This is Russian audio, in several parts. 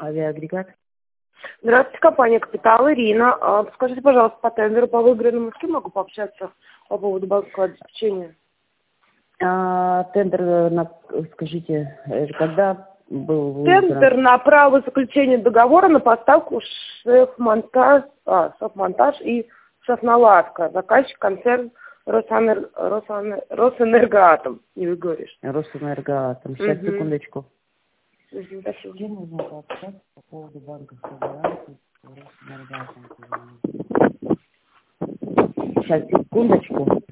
Авиаагрегат. Здравствуйте, компания «Капитал», Ирина. Скажите, пожалуйста, по тендеру по выигранному, с кем могу пообщаться по поводу банковского обеспечения? Тендер, скажите, когда был выигран? Тендер на право заключения договора на поставку шеф-монтаж и шеф-наладка. Заказчик концерн Росэнергоатом. Не выговоришь. Росэнергоатом. Сейчас, секундочку. Спасибо. Где нужно пообщаться по поводу банковской гарантии Росэнергоатом? Сейчас, секундочку.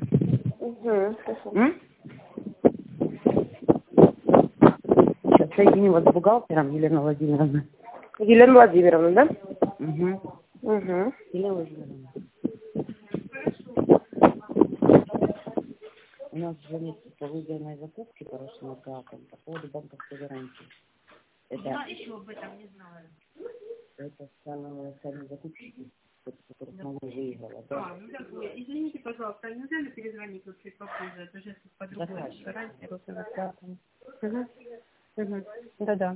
Сейчас соединю вас с бухгалтером, Елена Владимировна. Елена Владимировна, да? Елена Владимировна. У нас звонит по выигранной закупке по Росэнергоатом по поводу банковской гарантии. Я еще об этом не знаю. Это сами закупщики, которых мама выиграла, да? Ну так, извините, пожалуйста, а нельзя ли перезвонить вот чуть попозже? Это же по другой стороне Росэнергоатом. Да-да.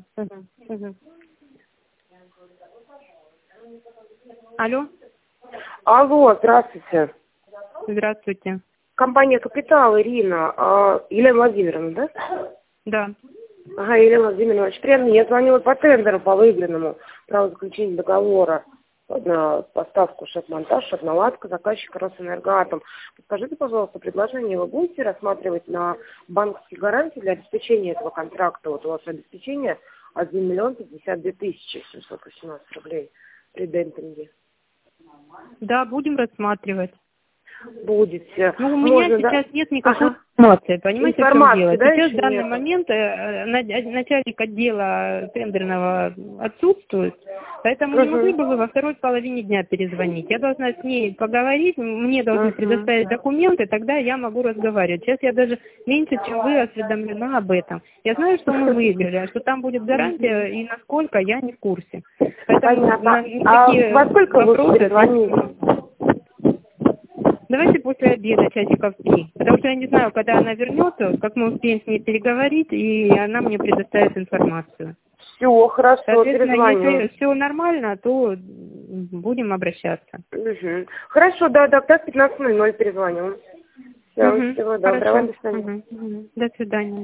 Алло. Алло, здравствуйте. Здравствуйте. Компания «Капитал», Ирина. Елена Владимировна, да? Да. Ага, Елена Владимировна, очень приятно. Я звонила по тендеру, по выигранному праву заключения договора на поставку шеф-монтаж, шеф-наладка заказчика Росэнергоатом. Подскажите, пожалуйста, предложение вы будете рассматривать на банковские гарантии для обеспечения этого контракта? Вот у вас обеспечение 1 миллион 52 тысячи 718 рублей при демпинге. Да, будем рассматривать. Будете. Ну, у меня сейчас нет никакой информации, понимаете, в чем дело? Да, сейчас в данный момент начальник отдела тендерного отсутствует, поэтому не могли бы вы во второй половине дня перезвонить. Я должна с ней поговорить, мне должны предоставить документы, тогда я могу разговаривать. Сейчас я даже меньше, чем вы, осведомлена об этом. Я знаю, что мы выиграли, а что там будет гарантия и насколько, я не в курсе. Поэтому во сколько вы перезвоните? Давайте после обеда, часиков 3. Потому что я не знаю, когда она вернется, как мы успеем с ней переговорить, и она мне предоставит информацию. Все, хорошо, соответственно, если все нормально, то будем обращаться. Хорошо, да, в 15:00 перезвоним. Всего доброго, до свидания. До свидания.